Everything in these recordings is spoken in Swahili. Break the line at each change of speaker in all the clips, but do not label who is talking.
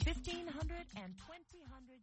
1,500 and 2,000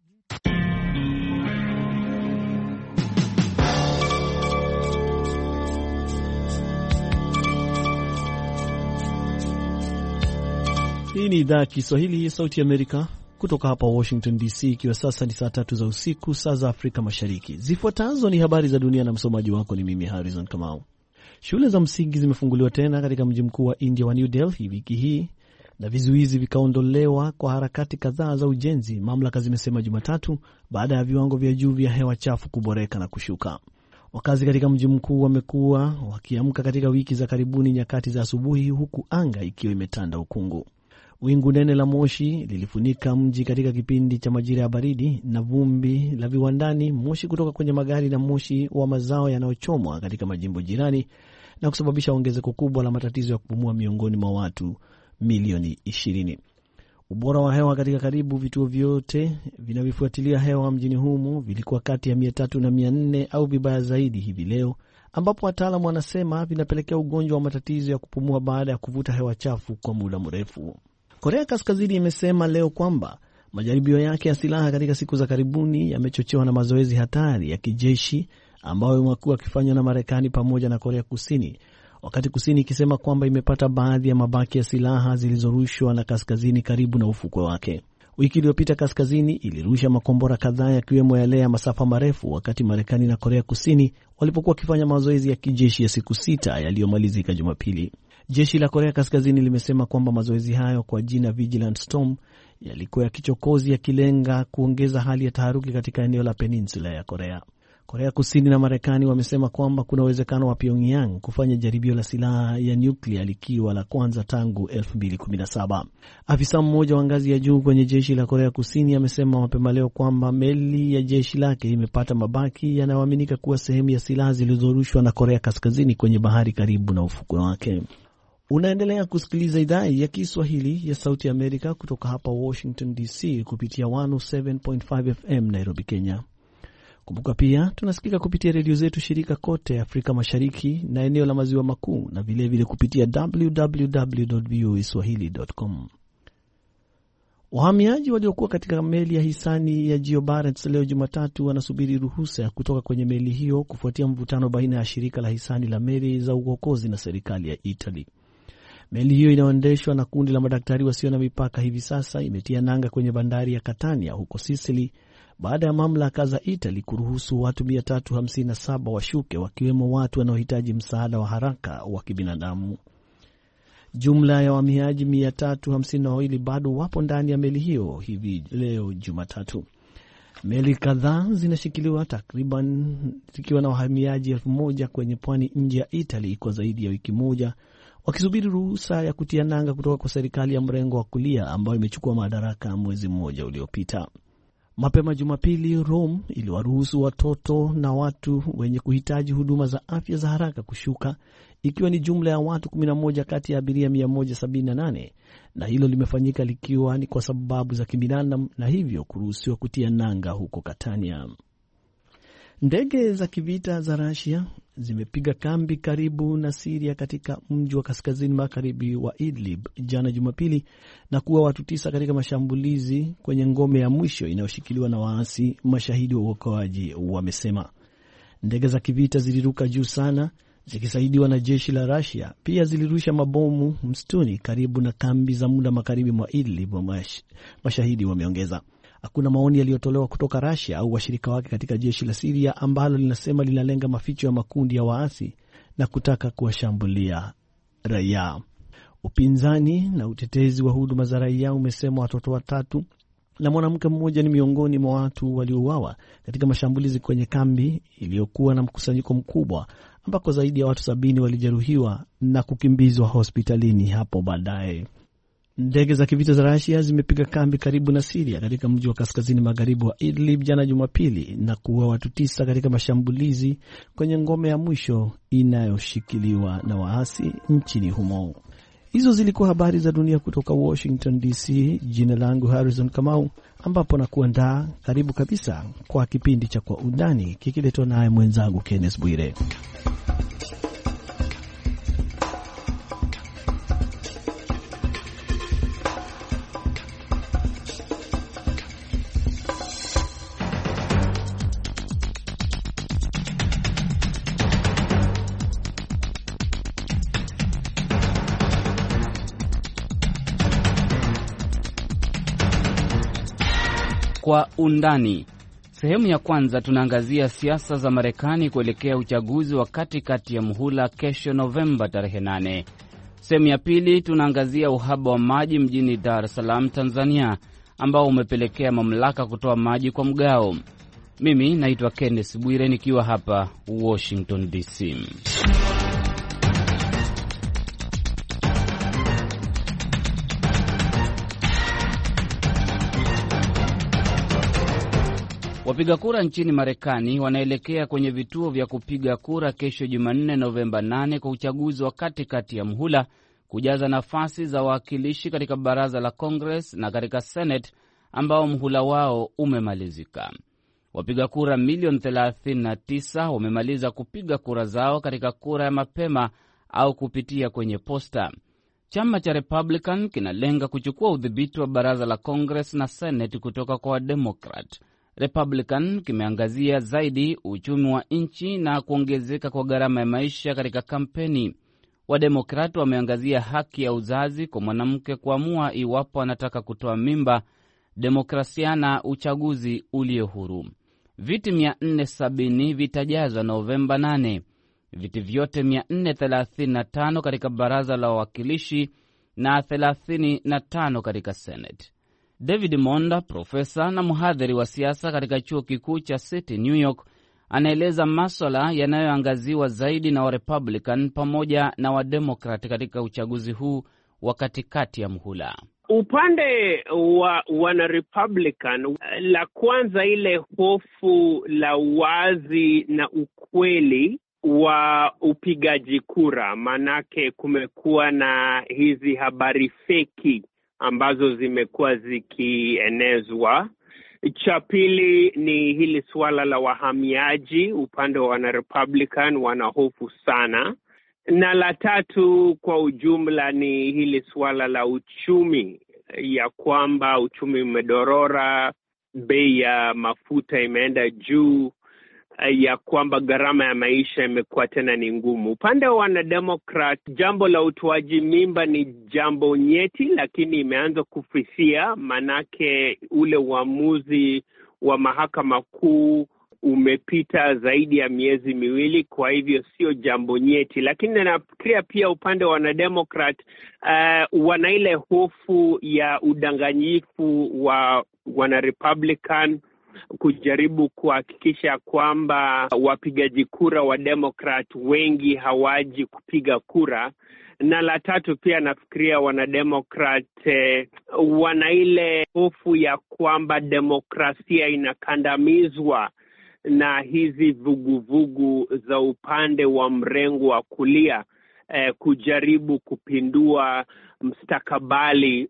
Hii ni idhaa ya Kiswahili ya Sauti ya Amerika kutoka hapa Washington DC, ikiwa sasa ni saa 3 za usiku, saa za Afrika Mashariki. Zifuatazo ni habari za dunia na msomaji wako ni mimi Harrison Kamau. Shule za msingi zimefunguliwa tena katika mji mkuu wa India wa New Delhi wiki hii na vizuizi vikaondolewa kwa harakati kadhaa za ujenzi, mamlaka zimesema Jumatatu, baada ya viwango vya juu vya hewa chafu kuboreka na kushuka. Wakazi katika mji mkuu wamekuwa wakiamka katika wiki za karibuni nyakati za asubuhi, huku anga ikiwa imetanda ukungu. Wingu nene la moshi lilifunika mji katika kipindi cha majira ya baridi, na vumbi la viwandani, moshi kutoka kwenye magari na moshi wa mazao yanayochomwa katika majimbo jirani, na kusababisha ongezeko kubwa la matatizo ya kupumua miongoni mwa watu milioni 20. Ubora wa hewa katika karibu vituo vyote vinavyofuatilia hewa mjini humo vilikuwa kati ya 300 na 400 au vibaya zaidi hivi leo, ambapo wataalamu wanasema vinapelekea ugonjwa wa matatizo ya kupumua baada ya kuvuta hewa chafu kwa muda mrefu. Korea Kaskazini imesema leo kwamba majaribio yake ya silaha katika siku za karibuni yamechochewa na mazoezi hatari ya kijeshi ambayo yamekuwa yakifanywa na Marekani pamoja na Korea Kusini, wakati Kusini ikisema kwamba imepata baadhi ya mabaki ya silaha zilizorushwa na Kaskazini karibu na ufukwe wake. Wiki iliyopita Kaskazini ilirusha makombora kadhaa yakiwemo yale ya masafa marefu, wakati Marekani na Korea Kusini walipokuwa wakifanya mazoezi ya kijeshi ya siku 6 yaliyomalizika Jumapili. Jeshi la Korea Kaskazini limesema kwamba mazoezi hayo kwa jina Vigilant Storm yalikuwa ya kichokozi, yakilenga kuongeza hali ya taharuki katika eneo la peninsula ya Korea. Korea Kusini na Marekani wamesema kwamba kuna uwezekano wa Pyongyang kufanya jaribio la silaha ya nyuklia likiwa la kwanza tangu 2017. Afisa mmoja wa ngazi ya juu kwenye jeshi la Korea Kusini amesema mapema leo kwamba meli ya jeshi lake imepata mabaki yanayoaminika kuwa sehemu ya silaha zilizorushwa na Korea Kaskazini kwenye bahari karibu na ufukwe wake. Unaendelea kusikiliza idhaa ya Kiswahili ya Sauti ya Amerika kutoka hapa Washington DC kupitia 107.5 FM Nairobi, Kenya. Kumbuka pia tunasikika kupitia redio zetu shirika kote Afrika Mashariki na eneo la Maziwa Makuu, na vilevile kupitia www.voaswahili.com. Wahamiaji waliokuwa katika meli ya hisani ya Geo Barents leo Jumatatu wanasubiri ruhusa ya kutoka kwenye meli hiyo kufuatia mvutano baina ya shirika la hisani la meli za uokozi na serikali ya Italy. Meli hiyo inayoendeshwa na kundi la madaktari wasio na mipaka hivi sasa imetia nanga kwenye bandari ya Catania huko Sicily baada ya mamlaka za Italy kuruhusu watu 357 washuke, wakiwemo watu wanaohitaji msaada wa haraka wa kibinadamu. Jumla ya wahamiaji 352 bado wapo ndani ya meli hiyo hivi leo Jumatatu. Meli kadhaa zinashikiliwa takriban zikiwa na wahamiaji 1000 kwenye pwani nje ya Italy kwa zaidi ya wiki moja, wakisubiri ruhusa ya kutia nanga kutoka kwa serikali ya mrengo wa kulia ambayo imechukua madaraka mwezi mmoja uliopita. Mapema Jumapili, Rome iliwaruhusu watoto na watu wenye kuhitaji huduma za afya za haraka kushuka, ikiwa ni jumla ya watu 11 kati ya abiria 178, na hilo limefanyika likiwa ni kwa sababu za kibinadamu na hivyo kuruhusiwa kutia nanga huko Catania. Ndege za kivita za Russia zimepiga kambi karibu na Syria katika mji wa kaskazini magharibi wa Idlib jana Jumapili na kuwa watu 9 katika mashambulizi kwenye ngome ya mwisho inayoshikiliwa na waasi, mashahidi wa uokoaji wamesema. Ndege za kivita ziliruka juu sana zikisaidiwa na jeshi la Russia. Pia zilirusha mabomu msituni karibu na kambi za muda magharibi mwa Idlib, mashahidi wameongeza. Hakuna maoni yaliyotolewa kutoka Russia au washirika wake katika jeshi la Syria ambalo linasema linalenga maficho ya makundi ya waasi na kutaka kuwashambulia raia. Upinzani na utetezi wa huduma za raia umesema watoto 3 na mwanamke mmoja ni miongoni mwa watu waliouawa katika mashambulizi kwenye kambi iliyokuwa na mkusanyiko mkubwa, ambako zaidi ya watu 70 walijeruhiwa na kukimbizwa hospitalini hapo baadaye. Ndege za kivita za Russia zimepiga kambi karibu na Syria katika mji wa kaskazini magharibi wa Idlib jana Jumapili na kuua watu 9 katika mashambulizi kwenye ngome ya mwisho inayoshikiliwa na waasi nchini humo. Hizo zilikuwa habari za dunia kutoka Washington DC. Jina langu Harrison Kamau, ambapo na kuandaa karibu kabisa kwa kipindi cha Kwa Undani kikiletwa naye mwenzangu Kenneth Bwire.
Kwa undani. Sehemu ya kwanza tunaangazia siasa za Marekani kuelekea uchaguzi wa katikati ya muhula kesho Novemba tarehe 8. Sehemu ya pili tunaangazia uhaba wa maji mjini Dar es Salaam, Tanzania, ambao umepelekea mamlaka kutoa maji kwa mgao. Mimi naitwa Kenneth Bwire nikiwa hapa Washington DC. Wapiga kura nchini Marekani wanaelekea kwenye vituo vya kupiga kura kesho Jumanne Novemba 8 kwa uchaguzi wa katikati ya muhula kujaza nafasi za wawakilishi katika baraza la Congress na katika Senate ambao muhula wao umemalizika. Wapiga kura milioni 39 wamemaliza kupiga kura zao katika kura ya mapema au kupitia kwenye posta. Chama cha Republican kinalenga kuchukua udhibiti wa baraza la Congress na Senate kutoka kwa Democrat. Republican kimeangazia zaidi uchumi wa nchi na kuongezeka kwa gharama ya maisha katika kampeni. Wademokrat wameangazia haki ya uzazi kwa mwanamke kuamua iwapo anataka kutoa mimba, demokrasia na uchaguzi ulio huru. Viti 470 vitajazwa Novemba 8. Viti vyote 435 katika baraza la wawakilishi na 35 katika Senate. David Monda, profesa na mhadhiri wa siasa katika chuo kikuu cha City New York, anaeleza masuala yanayoangaziwa zaidi na Republican pamoja na Wademokrat katika uchaguzi huu wa katikati ya muhula.
Upande wa wana Republican, la kwanza ile hofu la wazi na ukweli wa upigaji kura, manake kumekuwa na hizi habari feki ambazo zimekuwa zikienezwa. Cha pili ni hili suala la wahamiaji, upande wa wana Republican wanahofu sana. Na la tatu kwa ujumla ni hili suala la uchumi, ya kwamba uchumi umedorora, bei ya mafuta imeenda juu, ya kwamba gharama ya maisha imekuwa tena ni ngumu. Upande wa wanademokrat, jambo la utoaji mimba ni jambo nyeti, lakini imeanza kufifia, manake ule uamuzi wa mahakama kuu umepita zaidi ya miezi miwili, kwa hivyo sio jambo nyeti. Lakini nafikiria pia upande wa wanademokrat wana ile hofu ya udanganyifu wa wana Republican kujaribu kuhakikisha kwamba wapigaji kura wa Democrat wengi hawaji kupiga kura. Na la tatu pia nafikiria wanademokrat wana ile hofu ya kwamba demokrasia inakandamizwa na hizi vuguvugu za upande wa mrengo wa kulia kujaribu kupindua mstakabali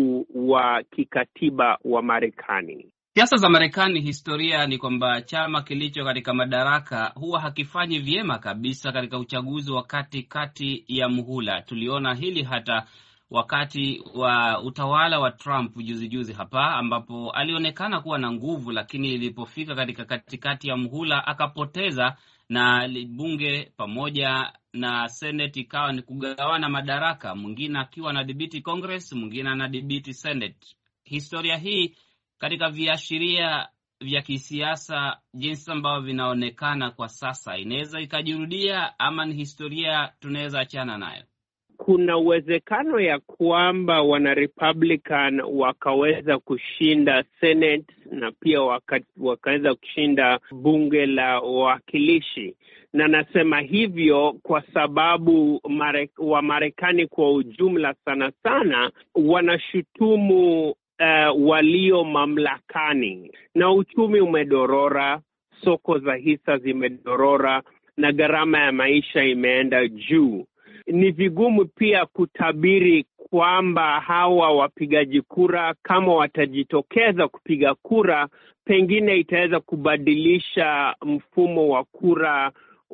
wa kikatiba wa Marekani.
Siasa za Marekani, historia ni kwamba chama kilicho katika madaraka huwa hakifanyi vyema kabisa katika uchaguzi wa katikati ya muhula. Tuliona hili hata wakati wa utawala wa Trump juzi hapa, ambapo alionekana kuwa na nguvu, lakini ilipofika katika katikati ya muhula akapoteza, na bunge pamoja na Senate ikawa ni kugawana madaraka, mwingine akiwa anadhibiti Congress, mwingine anadhibiti Senate. Historia hii katika viashiria vya kisiasa jinsi ambavyo vinaonekana kwa sasa, inaweza ikajirudia ama ni historia tunaweza achana nayo?
Kuna uwezekano ya kwamba wana Republican wakaweza kushinda Senate na pia wakaweza kushinda bunge la wawakilishi. Na nasema hivyo kwa sababu wa Marekani kwa ujumla sana sana wanashutumu walio mamlakani, na uchumi umedorora, soko za hisa zimedorora na gharama ya maisha imeenda juu. Ni vigumu pia kutabiri kwamba hawa wapigaji kura kama watajitokeza kupiga kura, pengine itaweza kubadilisha mfumo wa kura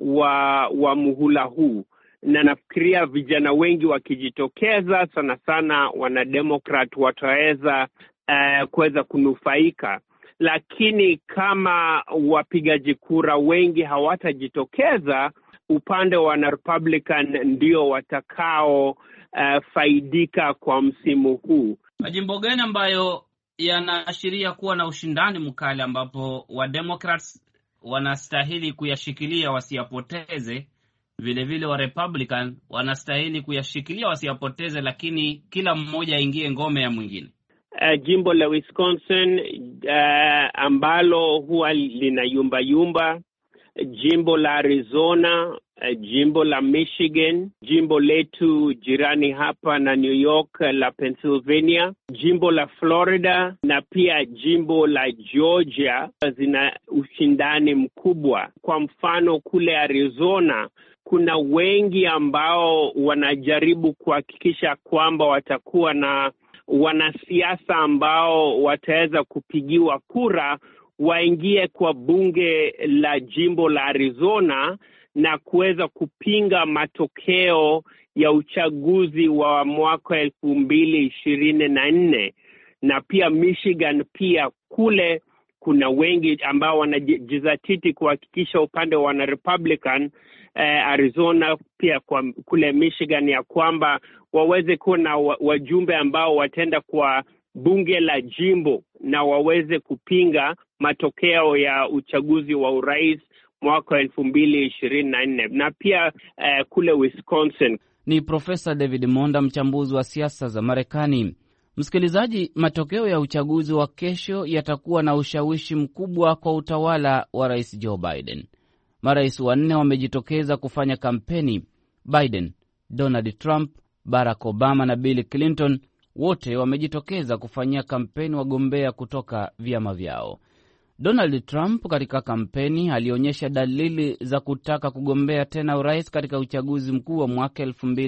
wa muhula huu. Na nafikiria vijana wengi wakijitokeza, sana sana wanademokrat wataweza kuweza kunufaika. Lakini kama wapigaji kura wengi hawatajitokeza, upande wa Republican ndio watakao faidika kwa msimu huu.
Majimbo gani ambayo yanaashiria kuwa na ushindani mkali ambapo wa Democrats wanastahili kuyashikilia wasiyapoteze, vile vile wa Republican wanastahili kuyashikilia wasiyapoteze, lakini kila mmoja aingie ngome ya mwingine.
Jimbo la Wisconsin ambalo huwa lina yumba, jimbo la Arizona, jimbo la Michigan, jimbo letu jirani hapa na New York la Pennsylvania, jimbo la Florida na pia jimbo la Georgia zina ushindani mkubwa. Kwa mfano kule Arizona kuna wengi ambao wanajaribu kuhakikisha kwamba watakuwa na wanasiasa ambao wataweza kupigiwa kura waingie kwa bunge la jimbo la Arizona na kuweza kupinga matokeo ya uchaguzi wa mwaka 2024. Na pia Michigan pia kule kuna wengi ambao wanajizatiti kuhakikisha upande wa Republican, Arizona pia kule Michigan, ya kwamba waweze kuwa na wajumbe ambao wataenda kwa bunge la jimbo na waweze kupinga matokeo ya uchaguzi wa urais mwaka 2024. Na pia kule Wisconsin.
Ni Profesa David Monda, mchambuzi wa siasa za Marekani. Msikilizaji, matokeo ya uchaguzi wa kesho yatakuwa na ushawishi mkubwa kwa utawala wa Rais Joe Biden. Marais wanne wamejitokeza kufanya kampeni. Biden, Donald Trump, Barack Obama na Bill Clinton wote wamejitokeza kufanyia kampeni wagombea kutoka vyama vyao. Donald Trump katika kampeni alionyesha dalili za kutaka kugombea tena urais katika uchaguzi mkuu wa mwaka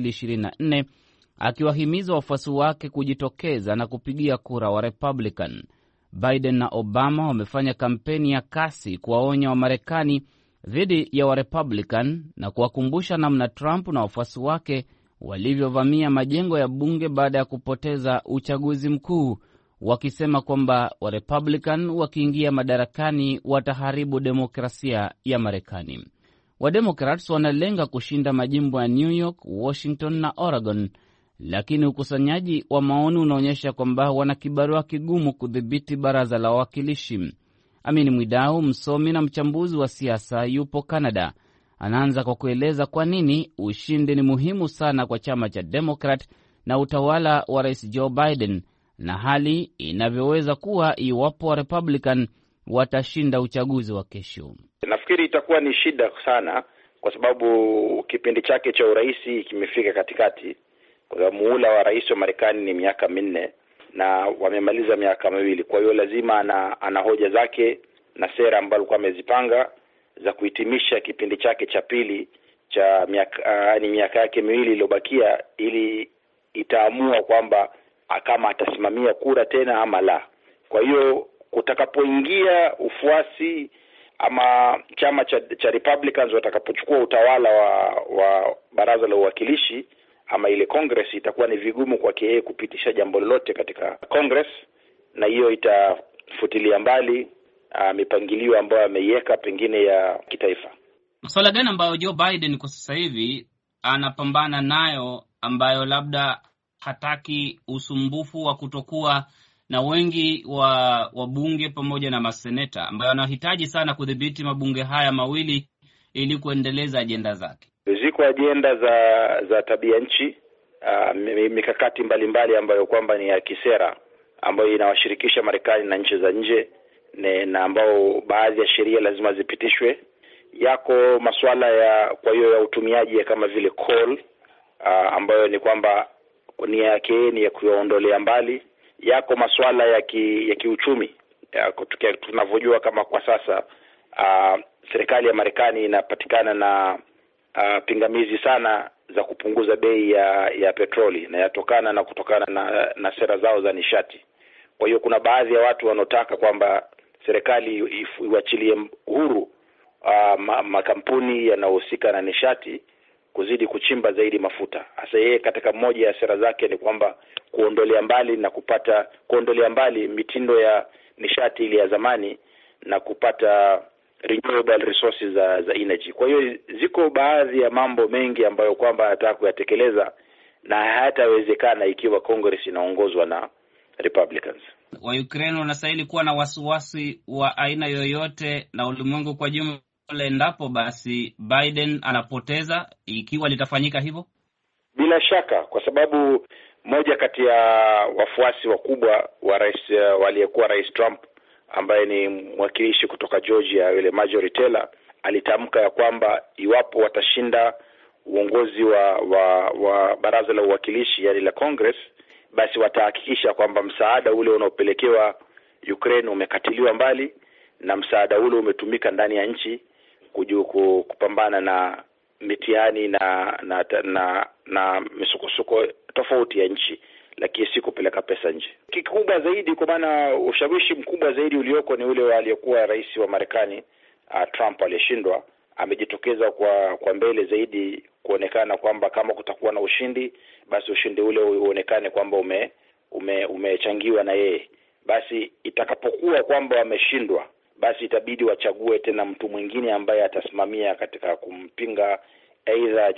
2024, akiwahimiza wafuasi wake kujitokeza na kupigia kura wa Republican. Biden na Obama wamefanya kampeni ya kasi kuwaonya wa Marekani dhidi ya wa Republican na kuwakumbusha namna Trump na wafuasi wake walivyovamia majengo ya bunge baada ya kupoteza uchaguzi mkuu, wakisema kwamba wa Republican wakiingia madarakani wataharibu demokrasia ya Marekani. Wa Democrats wanalenga kushinda majimbo ya New York, Washington na Oregon, lakini ukusanyaji wa maoni unaonyesha kwamba wana kibarua kigumu kudhibiti baraza la wawakilishi. Amini Mwidau, msomi na mchambuzi wa siasa, yupo Canada. Anaanza kwa kueleza kwa nini ushindi ni muhimu sana kwa chama cha Democrat na utawala wa Rais Joe Biden, na hali inavyoweza kuwa iwapo wa Republican watashinda uchaguzi wa kesho.
Nafikiri itakuwa ni shida sana kwa sababu kipindi chake cha urais kimefika katikati. Kwa sababu muhula wa rais wa Marekani ni miaka 4 na wamemaliza miaka 2. Kwa hiyo lazima ana hoja zake na sera ambazo alikuwa amezipanga za kuhitimisha kipindi chake cha pili cha miaka yake 2 iliyobakia, ili itaamua kwamba kama atasimamia kura tena ama la. Kwa hiyo kutakapoingia ufuasi ama chama cha Republicans watakapochukua utawala wa baraza la uwakilishi ama ile Congress, itakuwa ni vigumu kwake yeye kupitisha jambo lolote katika Congress, na hiyo itafutilia mbali mipangilio ambayo ameiweka pengine ya kitaifa.
Masuala gani ambayo Joe Biden kwa sasa hivi anapambana nayo ambayo labda hataki usumbufu wa kutokuwa na wengi wa bunge pamoja na maseneta, ambayo anahitaji sana kudhibiti mabunge haya mawili ili kuendeleza ajenda zake?
Ziko ajenda za tabia nchi, mikakati mbalimbali ambayo kwamba ni ya kisera ambayo inawashirikisha Marekani na nchi za nje, na ambao baadhi ya sheria lazima zipitishwe. Yako masuala ya utumiaji kama vile coal, ambayo ni kwamba nia yake ni ya kuondolea mbali. Yako masuala ya kiuchumi, tunavyojua kama kwa sasa serikali ya Marekani inapatikana na pingamizi sana za kupunguza bei ya petroli, na kutokana na sera zao za nishati. Kwa hiyo kuna baadhi ya watu wanaotaka kwamba serikali iwachilie uhuru makampuni yanayohusika na nishati kuzidi kuchimba zaidi mafuta. Hasa yeye katika moja ya sera zake ni kwamba kuondolea mbali mitindo ya nishati ile ya zamani na kupata renewable resources za energy. Kwa hiyo ziko baadhi ya mambo mengi ambayo kwamba anataka kuyatekeleza, na hayatawezekana ikiwa Congress inaongozwa Republicans.
Wa Ukraine wanastahili kuwa na wasiwasi wa aina yoyote na ulimwengu kwa jumla endapo basi Biden anapoteza, ikiwa litafanyika hivyo?
Bila shaka, kwa sababu moja kati ya wafuasi wakubwa wa waliyekuwa rais Trump, ambaye ni mwakilishi kutoka Georgia, yule Marjorie Taylor, alitamka ya kwamba iwapo watashinda uongozi wa baraza la uwakilishi, yani la Congress, basi watahakikisha kwamba msaada ule unaopelekewa Ukraine umekatiliwa mbali na msaada ule umetumika ndani ya nchi kupambana na mitihani na misukosuko tofauti ya nchi, lakini si kupeleka pesa nje. Kikubwa zaidi, kwa maana ushawishi mkubwa zaidi ulioko ni ule aliyekuwa rais wa Marekani Trump aliyeshindwa, amejitokeza kwa mbele zaidi kuonekana kwamba kama kutakuwa na ushindi, basi ushindi ule uonekane kwamba umechangiwa na yeye. Basi itakapokuwa kwamba wameshindwa, basi itabidi wachague tena mtu mwingine ambaye atasimamia katika kumpinga either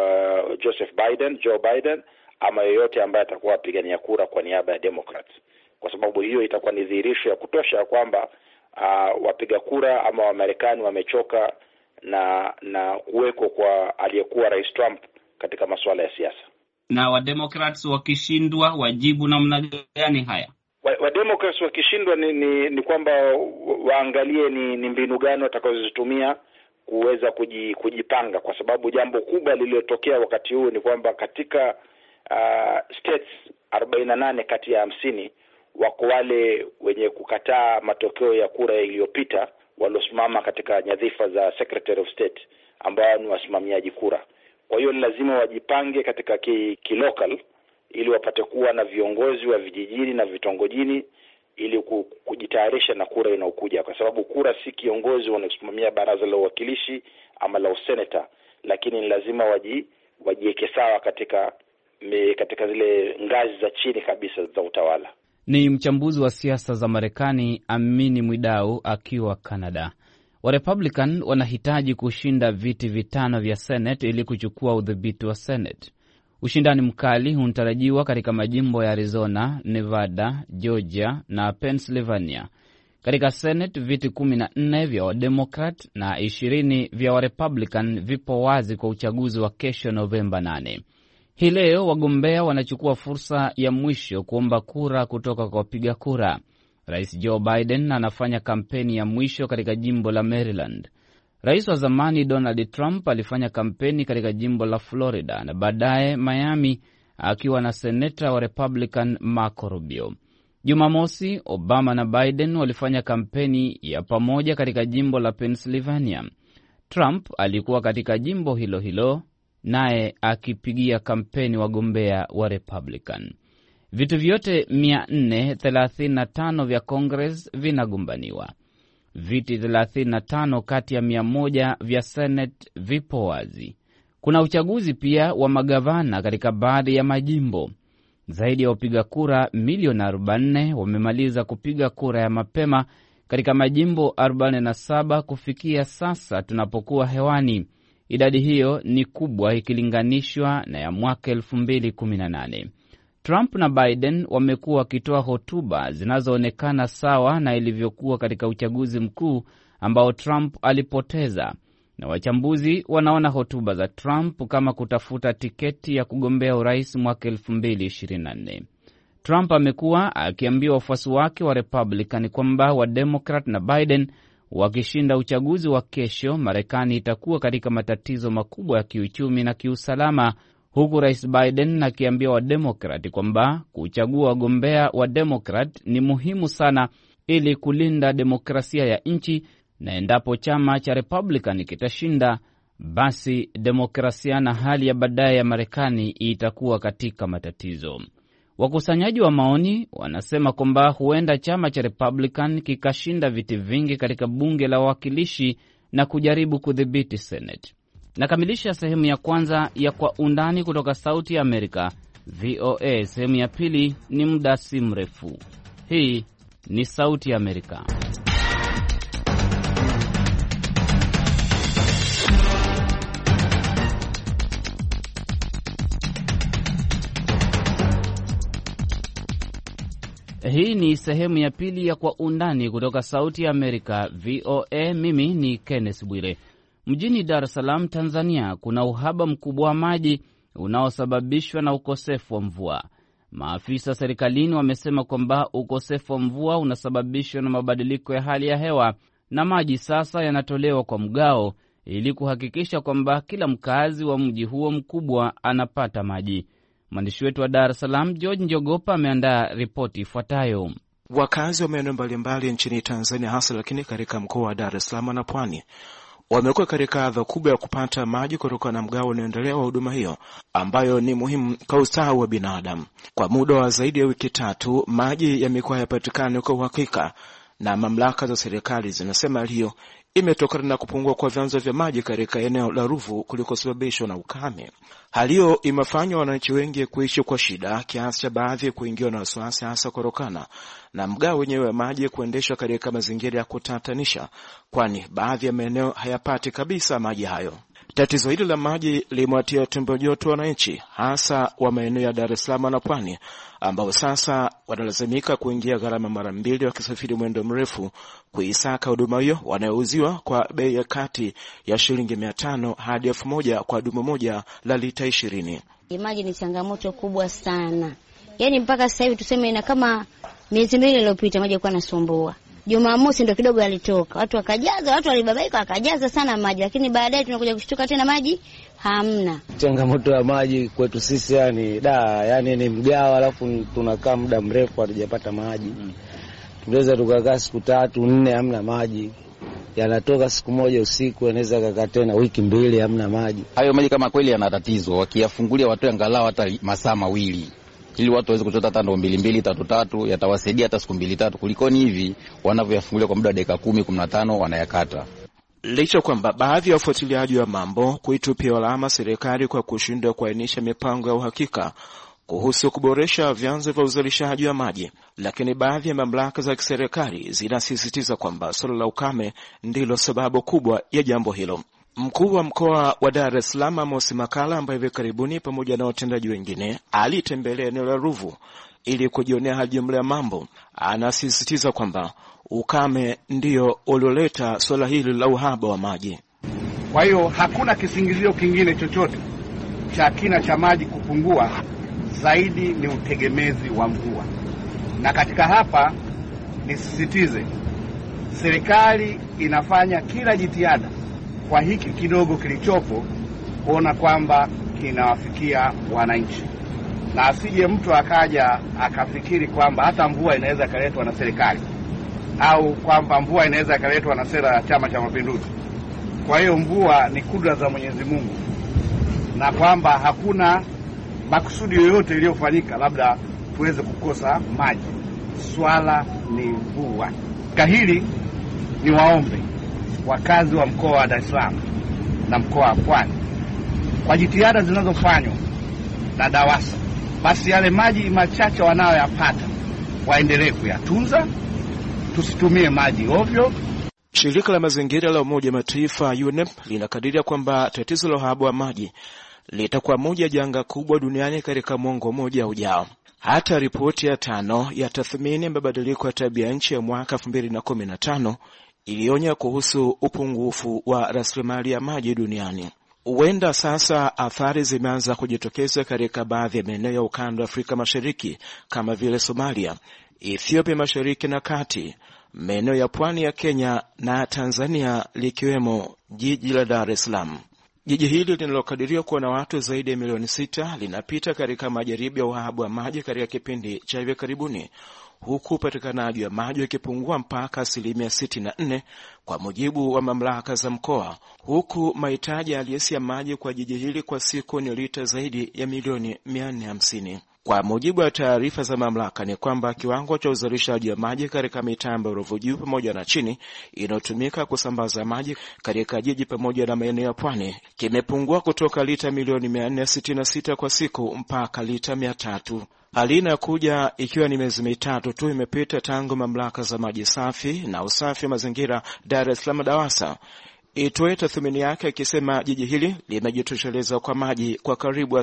Joe Biden ama yeyote ambaye atakuwa apigania kura kwa niaba ya Democrats, kwa sababu hiyo itakuwa ni dhihirisho ya kutosha kwamba wapiga kura ama Wamarekani wamechoka na kuweko kwa aliyekuwa rais Trump katika masuala ya siasa.
Na wa Democrats wakishindwa wajibu namna gani haya?
Wa Democrats wakishindwa ni kwamba waangalie ni mbinu gani watakazozitumia kuweza kujipanga, kwa sababu jambo kubwa lililotokea wakati huu ni kwamba katika states 48 kati ya 50 wako wale wenye kukataa matokeo ya kura iliyopita waliosimama katika nyadhifa za Secretary of State ambao ni wasimamiaji kura. Kwa hiyo ni lazima wajipange katika kilocal ili wapate kuwa na viongozi wa vijijini na vitongojini ili kujitayarisha na kura inayokuja, kwa sababu kura si kiongozi wanaosimamia baraza la uwakilishi ama la useneta, lakini ni lazima wajiweke sawa katika zile ngazi za chini kabisa za utawala.
Ni mchambuzi wa siasa za Marekani Amini Mwidau akiwa Canada. Wa Republican wanahitaji kushinda viti 5 vya Senate ili kuchukua udhibiti wa Senate. Ushindani mkali unatarajiwa katika majimbo ya Arizona, Nevada, Georgia na Pennsylvania. Katika Senate viti 14 vya Wademokrat na 20 vya Warepublican vipo wazi kwa uchaguzi wa kesho Novemba 8. Hii leo wagombea wanachukua fursa ya mwisho kuomba kura kutoka kwa wapiga kura. Rais Joe Biden anafanya kampeni ya mwisho katika jimbo la Maryland. Rais wa zamani Donald Trump alifanya kampeni katika jimbo la Florida na baadaye Miami akiwa na seneta wa Republican Marco Rubio. Jumamosi, Obama na Biden walifanya kampeni ya pamoja katika jimbo la Pennsylvania. Trump alikuwa katika jimbo hilo hilo, naye akipigia kampeni wagombea wa Republican. Vitu vyote 435 vya Congress vinagombaniwa. Viti 35 kati ya 100 vya Senate vipo wazi. Kuna uchaguzi pia wa magavana katika baadhi ya majimbo. Zaidi ya wapiga kura milioni 40 wamemaliza kupiga kura ya mapema katika majimbo 47 kufikia sasa tunapokuwa hewani. Idadi hiyo ni kubwa ikilinganishwa na ya mwaka 2018. Trump na Biden wamekuwa wakitoa hotuba zinazoonekana sawa na ilivyokuwa katika uchaguzi mkuu ambao Trump alipoteza, na wachambuzi wanaona hotuba za Trump kama kutafuta tiketi ya kugombea urais mwaka 2024. Trump amekuwa akiambia wafuasi wake wa Republican kwamba wa Democrat na Biden wakishinda uchaguzi wa kesho, Marekani itakuwa katika matatizo makubwa ya kiuchumi na kiusalama, huku Rais Biden akiambia wa Democrat kwamba kuchagua wagombea wa Democrat ni muhimu sana ili kulinda demokrasia ya nchi, na endapo chama cha Republican kitashinda, basi demokrasia na hali ya baadaye ya Marekani itakuwa katika matatizo. Wakusanyaji wa maoni wanasema kwamba huenda chama cha Republican kikashinda viti vingi katika bunge la wawakilishi na kujaribu kudhibiti Senate. Nakamilisha sehemu ya kwanza ya Kwa Undani kutoka Sauti ya Amerika, VOA. Sehemu ya pili ni muda si mrefu. Hii ni Sauti ya Amerika. Hii ni sehemu ya pili ya Kwa Undani kutoka Sauti ya Amerika, VOA. Mimi ni Kenneth Bwire. Mjini Dar es Salaam, Tanzania, kuna uhaba mkubwa wa maji unaosababishwa na ukosefu wa mvua. Maafisa serikalini wamesema kwamba ukosefu wa mvua unasababishwa na mabadiliko ya hali ya hewa na maji sasa yanatolewa kwa mgao ili kuhakikisha kwamba kila mkazi wa mji huo mkubwa anapata maji. Mwandishi wetu wa Dar es Salaam, George Njogopa, ameandaa ripoti ifuatayo.
Wakazi wa maeneo mbalimbali nchini Tanzania, hasa lakini katika mkoa wa Dar es Salaam na Pwani, wamekuwa katika adha kubwa ya kupata maji kutokana na mgao unaoendelea wa huduma hiyo ambayo ni muhimu kwa ustawi wa binadamu. Kwa muda wa zaidi ya wiki 3, maji yamekuwa hayapatikani kwa uhakika, na mamlaka za serikali zinasema hali hiyo imetokana na kupungua kwa vyanzo vya maji katika eneo la Ruvu kulikosababishwa na ukame. Hali hiyo imefanya wananchi wengi kuishi kwa shida kiasi cha baadhi kuingiwa na wasiwasi, hasa kutokana na mgao wenyewe wa maji kuendeshwa katika mazingira ya kutatanisha, kwani baadhi ya maeneo hayapati kabisa maji hayo. Tatizo hili la maji limewatia tumbo joto wananchi, hasa wa maeneo ya Dar es Salaam na Pwani, ambao sasa wanalazimika kuingia gharama mara 2 wakisafiri mwendo mrefu kuisaka huduma hiyo wanayouziwa kwa bei ya kati ya shilingi 500 hadi 1000 kwa dumu moja la lita 20.
Maji ni changamoto kubwa sana. Yaani mpaka sasa hivi tuseme na kama miezi 2 iliyopita maji yalikuwa yanasumbua. Jumamosi ndio kidogo yalitoka. Watu wakajaza, watu walibabaika wakajaza sana maji, lakini baadaye tunakuja kushtuka tena maji hamna.
Changamoto ya maji kwetu sisi yani ni mgao, alafu tunakaa muda mrefu hatujapata maji. Tunaweza tukakaa siku 3, 4 hamna maji. Yanatoka siku moja usiku, yanaweza kukaa tena wiki 2 hamna maji.
Hayo maji kama kweli yana tatizo, wakiyafungulia watu angalau hata masaa 2 ili watu waweze kuchota hata ndoo 2, 3 yatawasaidia hata siku 2, 3 kuliko ni hivi wanavyoyafungulia kwa muda wa dakika 10, 15 wanayakata.
Licha kwamba baadhi ya wafuatiliaji wa mambo kuitupia lawama serikali kwa kushindwa kuainisha mipango ya uhakika kuhusu kuboresha vyanzo vya uzalishaji wa maji, lakini baadhi ya mamlaka za kiserikali zinasisitiza kwamba suala la ukame ndilo sababu kubwa ya jambo hilo. Mkuu wa mkoa wa Dar es Salaam, Amos Makalla, ambaye hivi karibuni pamoja na watendaji wengine alitembelea eneo la Ruvu ili kujionea hali jumla ya mambo, anasisitiza kwamba ukame ndio ulioleta swala hili la uhaba wa maji.
Kwa hiyo hakuna kisingizio kingine chochote cha kina cha maji kupungua, zaidi ni utegemezi wa mvua. Na katika hapa nisisitize, serikali inafanya kila jitihada kwa hiki kidogo kilichopo kuona kwamba kinawafikia wananchi, na asije mtu akaja akafikiri kwamba hata mvua inaweza kaletwa na serikali au kwamba mvua inaweza kaletwa na sera ya Chama cha Mapinduzi. Kwa hiyo mvua ni kudra za Mwenyezi Mungu, na kwamba hakuna makusudi yoyote iliyofanyika labda tuweze kukosa maji. Swala ni mvua. Kahili ni waombe wakazi wa mkoa wa Dar es Salaam na mkoa wa Pwani, kwa jitihada zinazofanywa na DAWASA, basi yale maji machache wanayoyapata waendelee kuyatunza, tusitumie maji ovyo.
Shirika la mazingira la Umoja wa Mataifa UNEP linakadiria kwamba tatizo la uhaba wa maji litakuwa moja janga kubwa duniani katika mwongo mmoja ujao. Hata ripoti ya 5 ya tathmini ya mabadiliko ya tabia nchi ya mwaka 2015 ilionya kuhusu upungufu wa rasilimali ya maji duniani. Huenda sasa athari zimeanza kujitokeza katika baadhi ya maeneo ya ukanda wa Afrika Mashariki kama vile Somalia, Ethiopia Mashariki na Kati, maeneo ya pwani ya Kenya na Tanzania, likiwemo jiji la Dar es Salaam. Jiji hili linalokadiriwa kuwa na watu zaidi ya milioni 6 linapita katika majaribu ya uhaba wa maji katika kipindi cha hivi karibuni, huku upatikanaji wa maji ukipungua mpaka 64% kwa mujibu wa mamlaka za mkoa, huku mahitaji halisi ya maji kwa jiji hili kwa siku ni lita zaidi ya milioni 450. Kwa mujibu wa taarifa za mamlaka ni kwamba kiwango cha uzalishaji wa maji katika mitambo ya Ruvu juu pamoja na chini inayotumika kusambaza maji katika jiji pamoja na maeneo ya pwani kimepungua kutoka lita milioni 466 kwa siku mpaka lita 300. Hali inakuja ikiwa ni miezi 3 tu imepita tangu mamlaka za maji safi na usafi wa mazingira Dar es Salaam DAWASA itoe tathmini yake ikisema jiji hili limejitosheleza kwa maji kwa karibu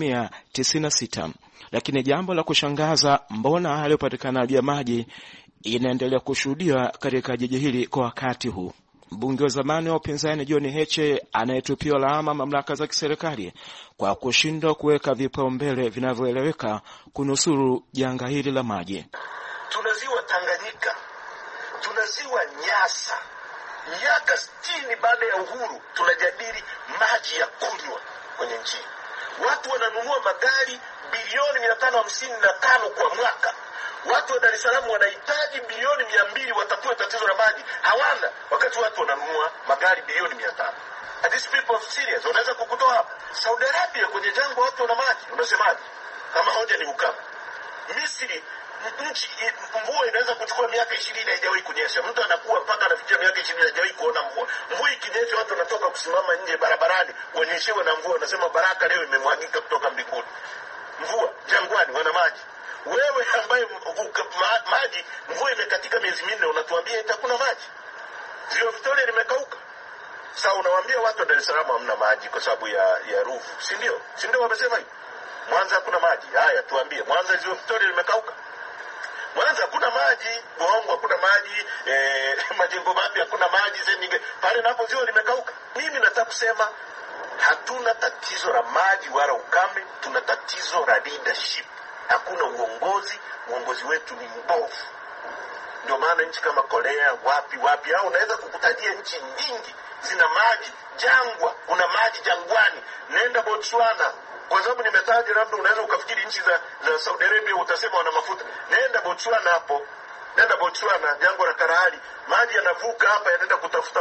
96%. Lakini jambo la kushangaza, mbona hali ya upatikanaji wa maji inaendelea kushuhudiwa katika jiji hili kwa wakati huu? Mbunge wa zamani wa upinzani John Heche anayetupiwa lawama mamlaka za kiserikali kwa kushindwa kuweka vipaumbele vinavyoeleweka kunusuru janga hili la maji.
Tuna ziwa Tanganyika, tuna ziwa Nyasa. Miaka 60 baada ya uhuru tunajadili maji ya kunywa kwenye nchi. Watu wananunua magari bilioni 555 kwa mwaka. Watu wa Dar es Salaam wanahitaji bilioni 200 watatue tatizo la maji. Hawana, wakati watu wananunua magari bilioni 500. Are these people serious? Wanaweza kukutoa hapa? Saudi Arabia kwenye jangwa watu wana maji. Unasemaje? Kama hoja ni ukame. Misri nchi mvua inaweza kuchukua miaka 20 haijawahi kunyesha. Mtu anakuwa mpaka anafikia miaka 20 haijawahi kuona mvua. Mvua ikinyesha watu wanatoka kusimama nje barabarani wanyeshewe na mvua, wanasema baraka leo imemwagika kutoka mbinguni. Mvua jangwani wana maji. Wewe ambaye maji mvua imekatika miezi 4 unatuambia itakuna maji? Ziwa Victoria limekauka. Sasa unawaambia watu wa Dar es Salaam hamna maji kwa sababu ya Ruvu, si ndio? Si ndio wamesema hivi? Mwanza hakuna maji. Haya tuambie, Mwanza Ziwa Victoria limekauka? Mwanza hakuna maji, Bohongo hakuna maji, Majengo Mapya hakuna maji, pale napo ziwa limekauka. Mimi nataka kusema hatuna tatizo la maji wala ukame, tuna tatizo la leadership. Hakuna uongozi wetu ni mbovu. Ndio maana nchi kama Korea wapi au unaweza kukutajia nchi nyingi zina maji, jangwa, kuna maji jangwani. Nenda Botswana, kwa sababu nimetaja labda unaweza ukafikiri nchi za Saudi Arabia utasema wana mafuta. Nenda Botswana hapo. Nenda Botswana, jangwa la Kalahari, maji yanavuka hapa yanaenda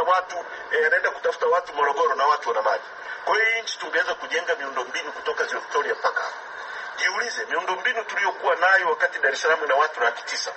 kutafuta watu Morogoro na watu wana maji. Kwa hiyo nchi tungeweza kujenga miundombinu kutoka Ziwa Victoria mpaka hapa. Jiulize, miundombinu tuliyokuwa nayo wakati Dar es Salaam na watu 900.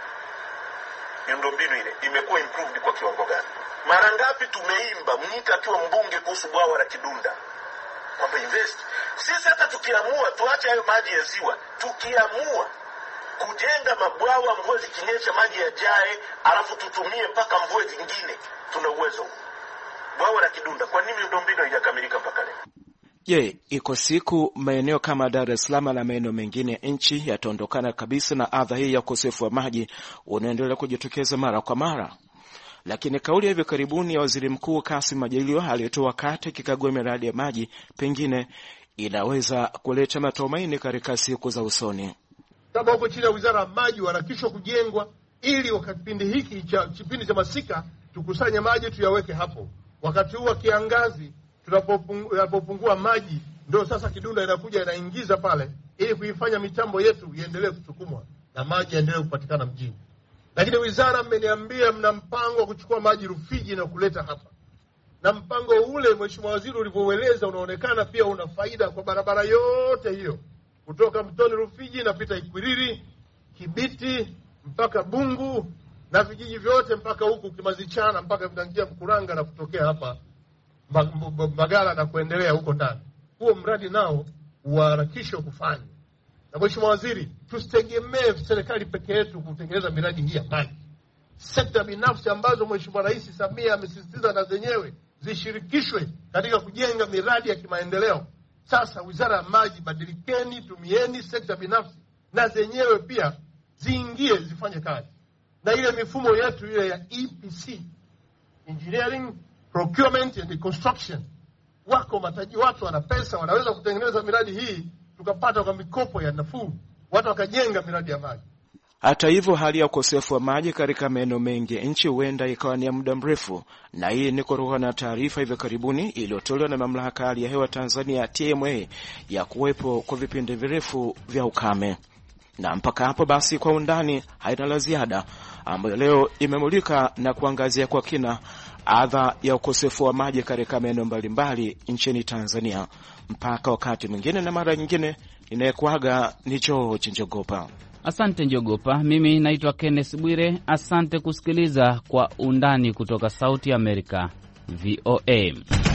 Miundombinu ile imekuwa improved kwa kiwango gani? Mara ngapi tumeimba Mnyika akiwa mbunge kuhusu bwawa la Kidunda kwamba invest. Sisi hata tukiamua tuache hayo maji ya ziwa, tukiamua kujenga mabwawa mvua zikinyesha maji yajae alafu tutumie mpaka mvua zingine, tuna uwezo. Bwawa la Kidunda, kwa nini miundombinu haijakamilika mpaka leo?
Je, iko siku maeneo kama Dar es Salaam na maeneo mengine nchi yataondokana kabisa na adha hii ya ukosefu wa maji unaendelea kujitokeza mara kwa mara? Lakini kauli ya hivi karibuni ya Waziri Mkuu Kassim Majaliwa aliyetoa wakati akikagua miradi ya maji pengine inaweza kuleta matumaini katika siku za usoni.
Kama huko chini ya Wizara ya Maji warakishwa kujengwa ili wakati kipindi cha masika tukusanye maji tuyaweke hapo. Wakati huu wa kiangazi tunapopungua maji ndio sasa Kidunda inakuja inaingiza pale ili kuifanya mitambo yetu iendelee kusukumwa na maji yaendelee kupatikana mjini. Lakini wizara mmeniambia mna mpango wa kuchukua maji Rufiji na kuleta hapa. Na mpango ule Mheshimiwa Waziri ulivyoeleza unaonekana pia una faida kwa barabara yote hiyo. Kutoka Mtoni Rufiji napita Ikwiriri, Kibiti mpaka Bungu na vijiji vyote mpaka huku Kimazichana mpaka mtangia Mkuranga na kutokea hapa Magala na kuendelea huko ndani. Huo mradi nao uharakishwe kufanya. Na Mheshimiwa Waziri, tusitegemee serikali pekee yetu kutengeneza miradi hii ya maji. Sekta binafsi ambazo Mheshimiwa Rais Samia amesisitiza na zenyewe zishirikishwe katika kujenga miradi ya kimaendeleo. Sasa Wizara ya Maji, badilikeni, tumieni sekta binafsi na zenyewe pia ziingie zifanye kazi. Na ile mifumo yetu ile ya EPC, engineering, procurement and construction, watu wana pesa wanaweza kutengeneza miradi hii tukapata kwa mikopo ya nafuu, watu wakajenga miradi ya maji.
Hata hivyo, hali ya ukosefu wa maji katika maeneo mengi nchi huenda ikawa ni ya muda mrefu, na hii ni kutokana na taarifa hivi karibuni iliyotolewa na Mamlaka ya Hali ya Hewa Tanzania TMA ya kuwepo kwa vipindi virefu vya ukame. Na mpaka hapo basi kwa undani haina la ziada, ambayo leo imemulika na kuangazia kwa kina adha ya ukosefu wa maji katika maeneo mbalimbali nchini Tanzania. Mpaka wakati mwingine na mara nyingine, ninayekuaga ni George Njogopa.
Asante Njogopa. Mimi naitwa Kenneth Bwire. Asante kusikiliza Kwa Undani kutoka Sauti ya Amerika, VOA.